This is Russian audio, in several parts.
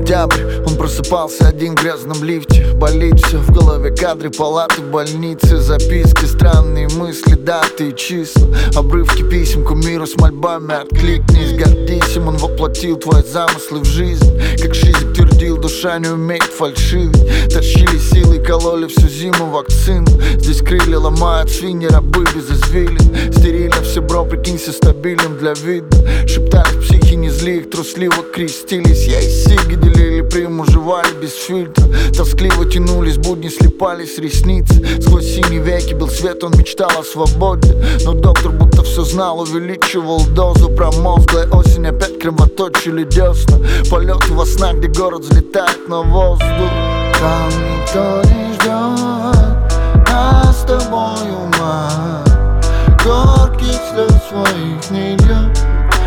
Сентябрь, он просыпался один в грязном лифте. Болит все в голове, кадры палаты больницы, записки, странные мысли, даты и числа, обрывки писем кумиру с мольбами: откликнись, гордись им. Он воплотил твои замыслы в жизнь. Как Шизик твердил, душа не умеет фальшивить. Тащили силы, кололи всю зиму вакцину. Здесь крылья ломают свиньи, рабы без извилин. Стерильно все, бро, прикинься стабильным для вида. Шептались психи, не зли, их трусливо крестились. Я и Сиги делили приму, жевали без фильтра. Тоскливо тянулись будни, слепались ресницы. Сквозь синие веки бил свет, он мечтал о свободе. Но доктор будто все знал, увеличивал дозу. Промозглая осень, опять кровоточили десна. Полеты во снах, где город взлетает на воздух. Там никто не ждет, а с тобой ума. Горьких слез своих не льет.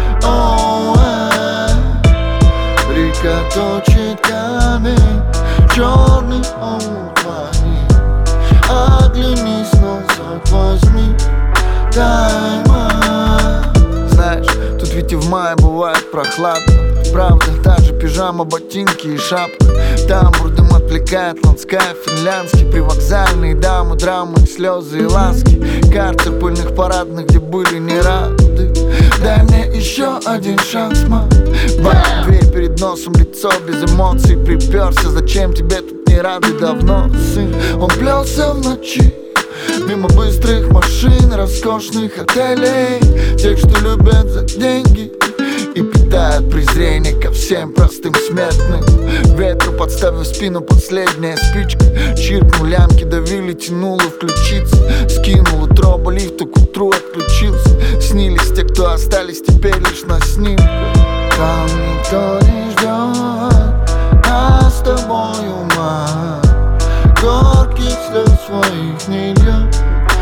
Река точит камень, черный утмани. Оглянись, назад возьми, дай мать. Знаешь, тут ведь и в мае бывает прохладно. Правда, та же пижама, ботинки и шапка. Тамбур дым отвлекает, ландскайп финляндский. Привокзальные дамы, драмы, слезы и ласки. Карты пыльных парадных, где были не рады. Дай мне еще один шанс, ма. Дверь перед носом, лицо без эмоций. Приперся, зачем тебе тут не рады давно, сын? Он плелся в ночи мимо быстрых машин, роскошных отелей, тех, что любят за деньги и питают презрение ко всем простым смертным. Ветру подставив спину, последняя спичка. Чиркнул лямки, давили, тянуло включиться. Скинул утробу лифта, к утру отключился. Снились те, кто остались теперь лишь на снимках. Там никто не ждет, а с тобой ума. Горьких слез своих не льет.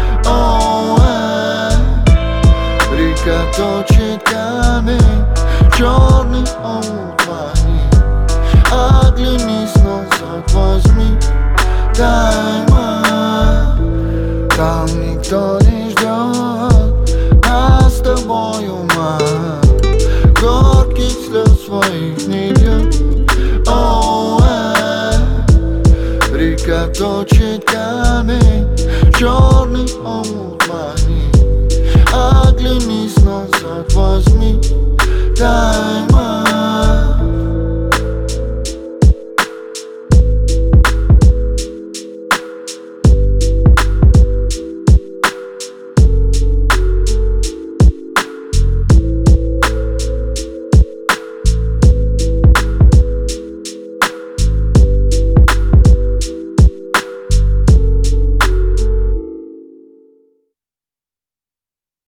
Река точит камень, черный утмани. Оглянись, назад возьми, дай мать. Там никто не ждет, а с тобой ума. Горьких слез своих не льет. Река точит камень, черный утмани. Оглянись, назад возьми, дай мать.